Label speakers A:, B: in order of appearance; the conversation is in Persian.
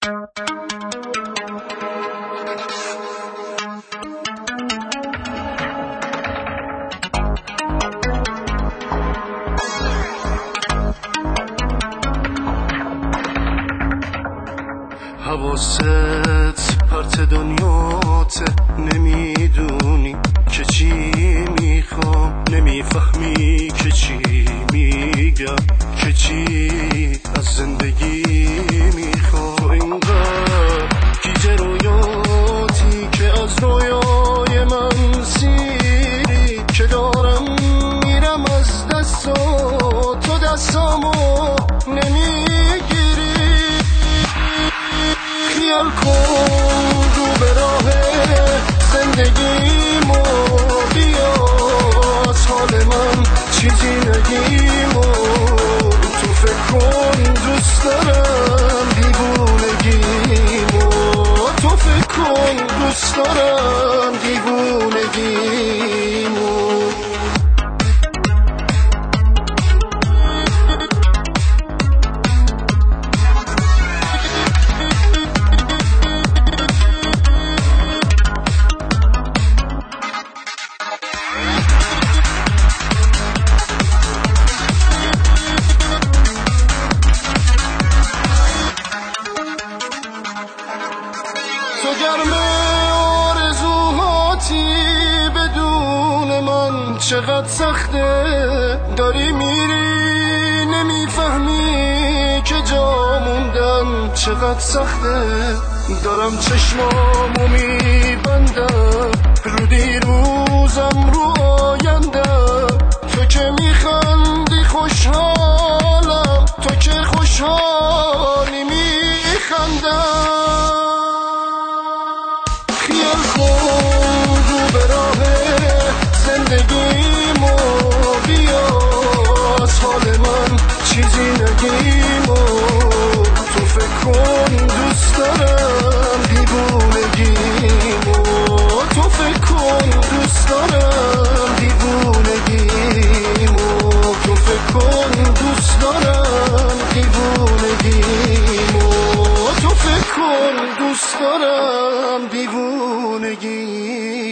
A: حواست پرت دنیاته، نمیدونی که چی میخوام، نمیفهمی که چی میگم، که چی از زندگی میخوام. تو اینقدر گیج رویاتی که از رویای من سیری، که دارم میرم از دستا، تو دستامو نمیگیری. خیال کن رو به راه زندگیمو، بیا از حال من چیزی نگیمو. تو فکر کن دوست دارم دیوونگیمو، تو فکر کن دوست دارم دیوونگیمو. تو گرم آرزوهاتی بدون من، چقدر سخته داری میری نمیفهمی که جا موندن چقدر سخته. دارم چشمامو میبندم رو دیروزم رو آیندم، تو که میخندی خوشحالم، تو که خوشحالی میخندم. خیال کن رو به راه زندگیمو، بیا از حال من چیزی نگیمو. تو فکر کن دوست دارم دیوونگیمو، تو فکر کن دوست دارم دیوونگیمو، تو فکر کن دوست دارم دیوونگیمو، تو فکر کن دوست دارم دیوونگی.